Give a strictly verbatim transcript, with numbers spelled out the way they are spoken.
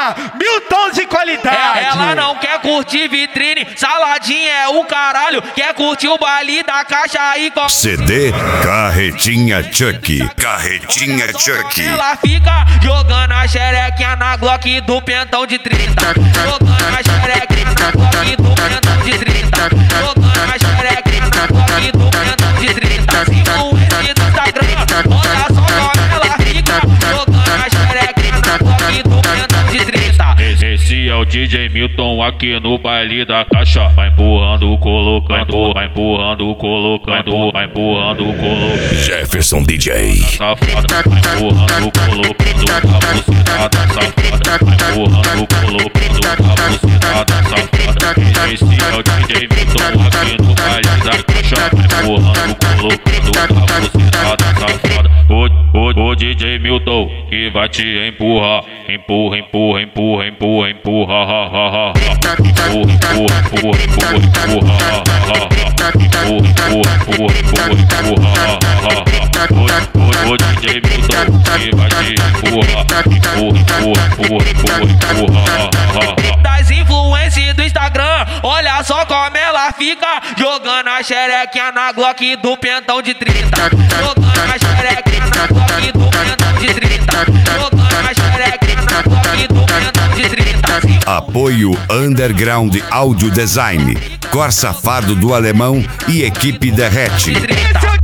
fica mil tons de qualidade. Ela não quer curtir vitrine, saladinha é o caralho. Quer curtir o baile da caixa e com C D Carretinha Chuck. Carretinha Chuck. Ela fica jogando a xerequinha na Glock do pentão de trinta. Jogando a xerequinha na Glock do pentão de trinta. Jogando a xerequinha na Glock do pentão de trinta. Influência do Instagram, olha só como ela fica. Jogando a xerequinha na Glock do pentão de trinta. Esse é o D J Milton aqui no baile da caixa. Vai empurrando, colocando, vai empurrando, colocando, vai empurrando, colocando. Jefferson D J. Safada, vai empurrando, colocando, a bucetada safada. Vai empurrando, colocando, a bucetada safada. Esse é o D J Milton aqui no baile da caixa. Vai empurrando, colocando, a bucetada safada. O, o, o D J Milton que vai te empurrar. Empurra, empurra, empurra, empurra, empurra, ha, ha, ha. Empurra, empurra, empurra, empurra, empurra, ha, ha, ha. Empurra, empurra, empurra, empurra, empurra, ha, ha, ha. O, o, o D J Milton que vai te empurrar. Empurra, empurra, empurra, empurra, empurra, ha, ha, ha. Das influências do Instagram, olha só como ela fica. Jogando a xerequinha na Glock do pentão de trinta. Jogando a xerequinha na Glock do pentão de trinta. Jogando a xerequinha na Glock do pentão de trinta. Apoio Underground Audio Design. Cor Safado do Alemão e equipe Derrete. Esse é o